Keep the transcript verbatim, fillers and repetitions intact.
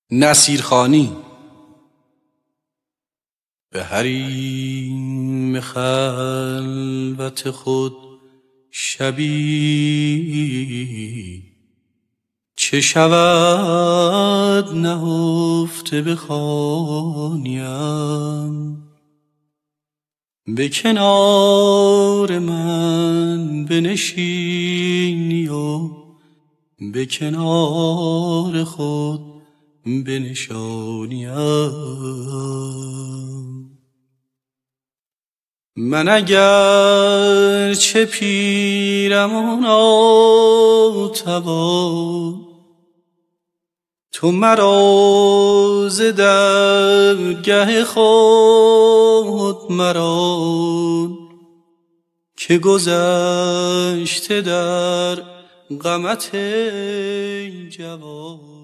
نصیرخوانی. به حریم خلوت خود شبی چه شود نهفته بخوانیم، به کنار من بنشینی و به کنار خود بنشانیم. من اگر چه پیرم و ناتوان، تو مرا ز درگه خود مران، که گذشته در غمت ای جوان.